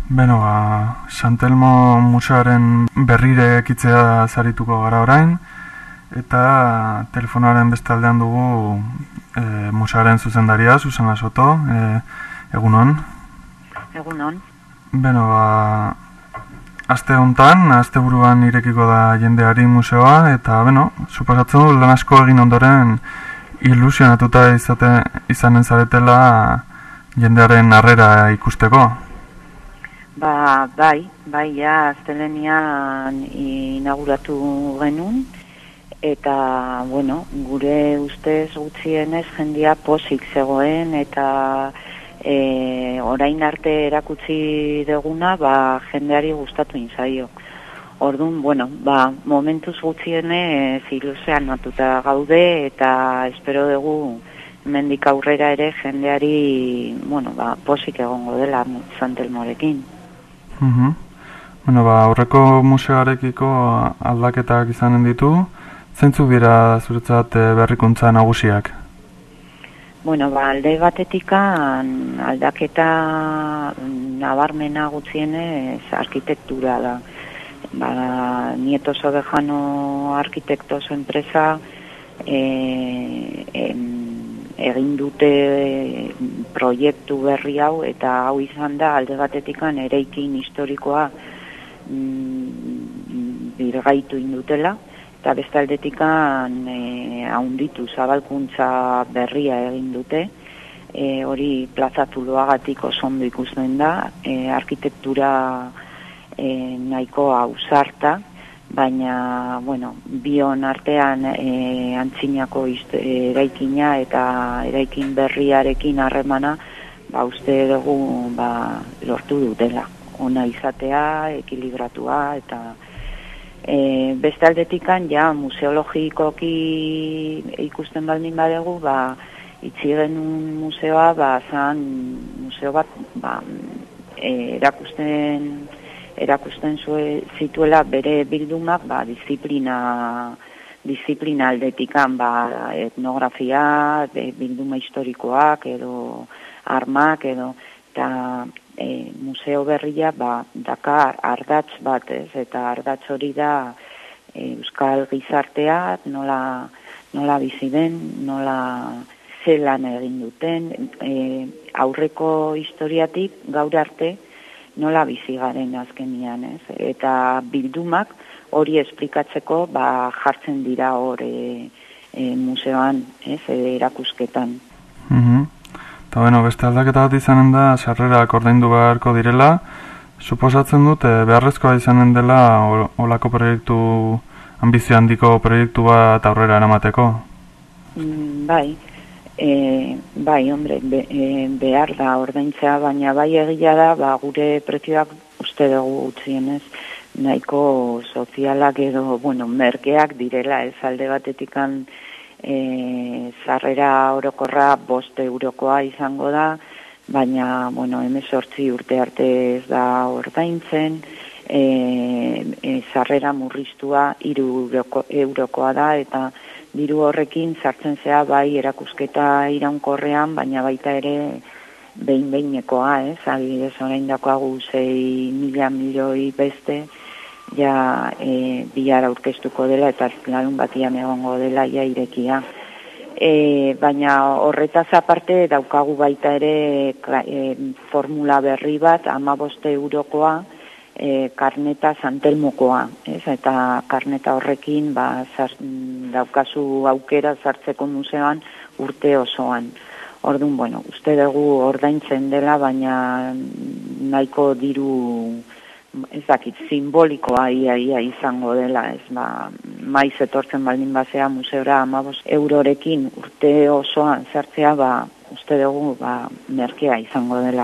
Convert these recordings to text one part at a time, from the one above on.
Beno, Santelmo museoaren berrire ekitzea zarituko gara orain, eta telefonoaren beste aldean dugu museoaren zuzendaria, Susana Soto, egunon. Egunon. Beno, aste honetan, asteburuan irekiko da jendeari museoa, eta beno, suposatzen du lan asko egin ondoren ilusionatuta izanen zaretela jendearen harrera ikusteko. Bai, ja, astelenian inauguratu genuen, eta, bueno, gure ustez gutxienez jendia pozik zegoen, eta orain arte erakutsi deguna, jendeari gustatu inzaio. Orduan, bueno, momentuz gutxienez ilusionatuta gaude, eta espero dugu hemendik aurrera ere jendeari, bueno, pozik egongo dela Santelmorekin. Bueno, aurreko museoarekiko aldaketak izanen ditu, zeintzuk dira zuretzat berrikuntza nagusiak? Bueno, alde batetikan aldaketa nabarmena gutxienez arkitektura da. Nieto Sodejano Arkitektos enpresa egin dute proiektu berri hau, eta hau izan da alde batetikan eraikin historikoa birgaitu indutela, eta beste aldetikan haunditu zabalkuntza berria egin dute, hori Plaza Zuloagatik oso ondo ikusten da, arkitektura nahiko ausarta, baina, bueno, bion artean antzinako eraikina eta eraikin berriarekin harremana, uste dugu lortu dutela. Ona izatea, ekilibratua, eta beste aldetikan, museologikoki ikusten baldin badegu, itxi genuen museoa, zan museo bat, erakusten zituela bere bildumak, disiplina aldetikan, etnografia, bilduma historikoak, edo armak, eta museo berria, dakar ardatz bat, eta ardatz hori da euskal gizartea, nola bizi den, nola zelan egin duten, aurreko historiatik gaur arte, nola bizi garen azkenian, eta bildumak hori esplikatzeko jartzen dira hor museoan, erakusketan. Eta bueno, beste aldaketa bat izanen da, sarrerak ordaindu beharko direla, suposatzen dut beharrezkoa izanen dela olako proiektu, ambizio handiko proiektu bat aurrera eramateko? Bai, hombre, behar da ordaintzea, baina bai egia da, gure prezioak uste dugu utzienez, nahiko sozialak edo, bueno, merkeak direla, ez alde batetikan sarrera orokorra 5 eurokoa izango da, baina, bueno, 18 urte arte ez da ordaintzen, sarrera murriztua 3 eurokoa da, eta diru horrekin sartzen zea bai erakusketa iraunkorrean, baina baita ere behin-behinekoa, adibidez orain dakoagu 6.000 milioi beste, bihar aurkeztuko dela, eta larun batian egongo dela irekia. Baina horretaz aparte daukagu baita ere formula berri bat, 15 eurokoa, karneta Santelmokoa, eta karneta horrekin daukazu aukera sartzeko museoan urte osoan. Orduan, bueno, uste dugu ordaintzen dela, baina nahiko diru, ez dakit, simbolikoa ia izango dela, maiz etortzen baldin bazea museora 15 eurorekin urte osoan sartzea, uste dugu merkea izango dela.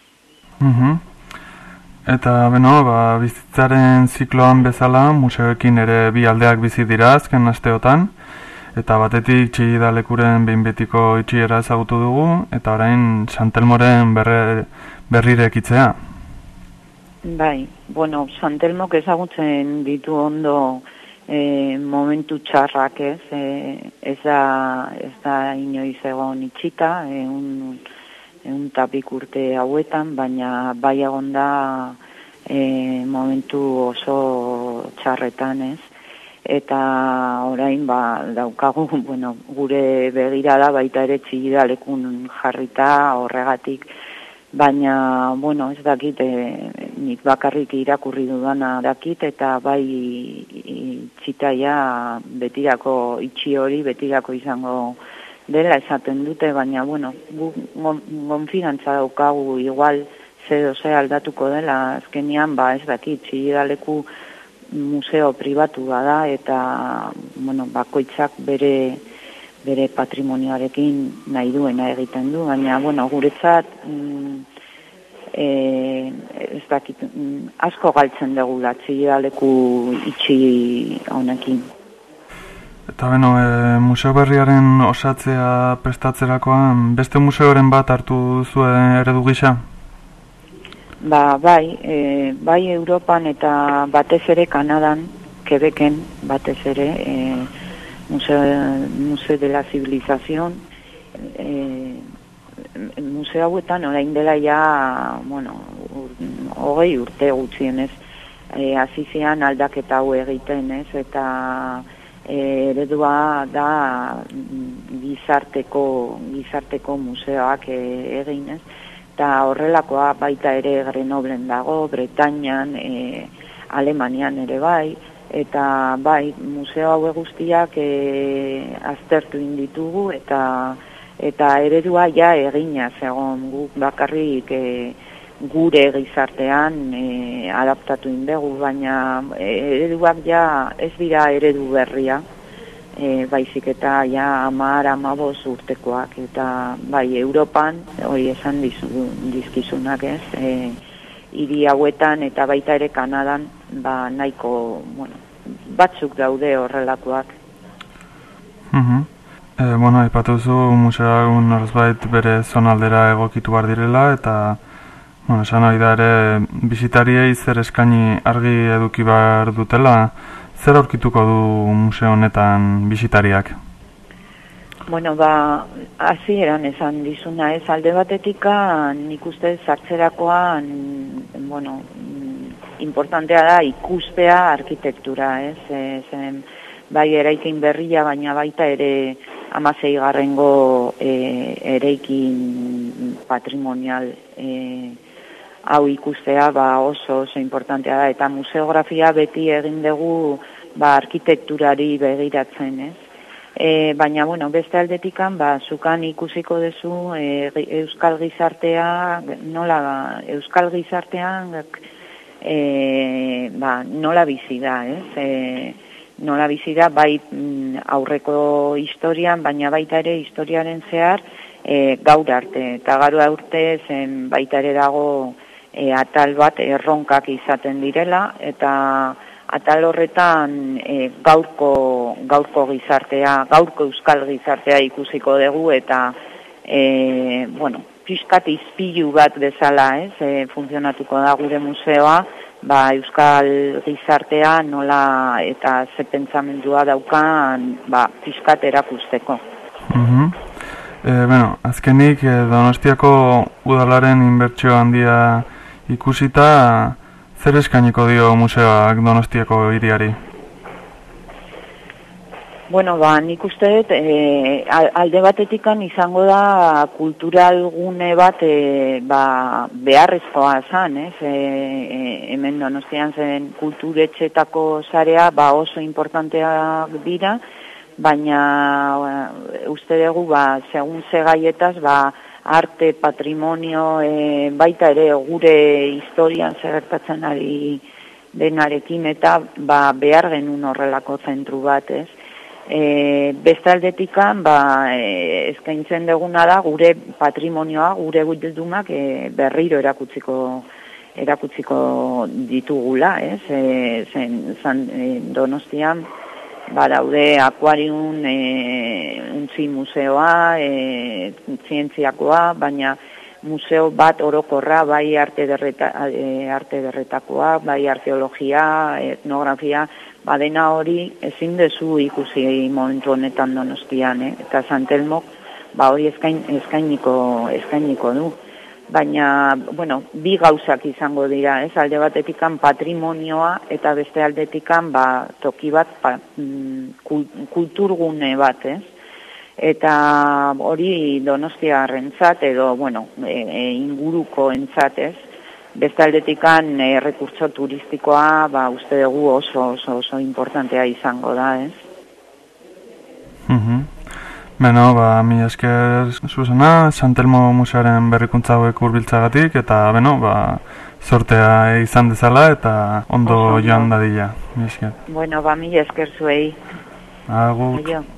Eta, bizitzaren zikloan bezala, museoekin ere bi aldeak bizi dira azken asteotan, eta batetik Txillida lekuren behin betiko itxiera ezagutu dugu, eta orain Santelmoren berrire ekitzea. Bai, bueno, Santelmok ezagutzen ditu ondo momentu txarrak, ez da inoiz egon itxita, tapik urte hauetan, baina bai egon da momentu oso txarretan, ez? Eta orain daukagu, gure begirada baita ere Txillidalekun jarrita horregatik, baina, ez dakit, nik bakarrik irakurri dudana dakit, eta bai txitaia betirako itxi hori, betirako izango dela esaten dute, baina, gu konfidantza daukagu igual ze aldatuko dela, azkenean, ez dakit, Txillidaleku museo pribatu da, eta, bakoitzak bere patrimonioarekin nahi duena egiten du, baina, guretzat, ez dakit, asko galtzen dugula Txillidaleku itxi honekin. Eta museo berriaren osatzea prestatzerakoan, beste museoren bat hartu zuen eredu gisa? Bai Europan eta batez ere Kanadan, Quebecen batez ere, Museo de la Civilización, museo hauetan orain dela ja, 20 urte gutxienez, hasi zian aldaketa hau egiten, ez, eta eredua da gizarteko museoak eginez, eta horrelakoa baita ere Grenoblen dago, Bretañan, Alemanian ere bai, eta bai, museo haue guztiak aztertu inditugu, eta eredua ja egina zegoen guk bakarrik gure gizartean adaptatu indegu, baina ereduak ja ez dira eredu berria, baizik eta ja 10-15 urtekoak, eta bai Europan, hori esan dizkizunak ez, hiri hauetan eta baita ere Kanadan, nahiko, batzuk daude horrelakoak. Aipatuzu museoak norbait bere zonaldera egokitu behar direla, eta esan hori da ere bisitariei zer eskaini argi eduki behar dutela. Zer aurkituko du museo honetan bisitariak? Hasieran esan dizuna ez, alde batetik nik uste sartzerakoan, importantea da ikustea arkitektura, ez, bai eraikin berria, baina baita ere 16. Eraikin patrimonial hau ikustea oso importantea da, eta museografia beti egin dugu arkitekturari begiratzen, ez? Baina, beste aldetikan, zukan ikusiko duzu euskal gizartean nola bizi da, ez? Nola bizi da, bai aurreko historian, baina baita ere historiaren zehar gaur arte. Eta gaur arte zen baita ere dago atal bat erronkak izaten direla, eta atal horretan gaurko gizartea, gaurko euskal gizartea ikusiko dugu, eta pixkat izpilu bat bezala, ez, funtzionatuko da gure museoa, euskal gizartea nola eta ze pentsamendua daukan pixkat erakusteko. Azkenik Donostiako udalaren inbertsio handia ikusita, zer eskainiko dio museoak Donostiako hiriari? Nik uste dut, alde batetikan izango da kultural gune bat beharrezkoa zan, ez? Hemen Donostian zen kulturetxetako sarea oso importanteak dira, baina uste dugu, segun ze gaietaz, arte, patrimonio, baita ere gure historian zertatzen ari denarekin, eta behar genuen horrelako zentru bat, ez? Beste aldetikan, eskaintzen duguna da gure patrimonioa, gure bildumak berriro erakutziko ditugula, ez? Donostian daude akuarium, untzi museoa, zientziakoa, baina museo bat orokorra, bai arte derretakoa, bai arkeologia, etnografia, dena hori ezin dezu ikusi momentu honetan Donostian, eta Santelmok ba hori eskainiko du. Baina, bueno, bi gauzak izango dira, ez? Alde batetikan patrimonioa eta beste aldetikan ba, toki bat kulturgune bat, ez? Eta hori Donostiarrentzat edo, bueno, inguruko entzat, ez? Beste aldetikan errekurtso turistikoa, ba, uste dugu oso importantea izango da, ez? Beno, ba, mi esker Susana, San Telmo Museoaren berrikuntza hauek hurbiltzagatik, eta, beno, ba, sortea izan dezala, eta ondo joan dadila, mi esker. Bueno, ba, mi esker zuei. Agur. Aio.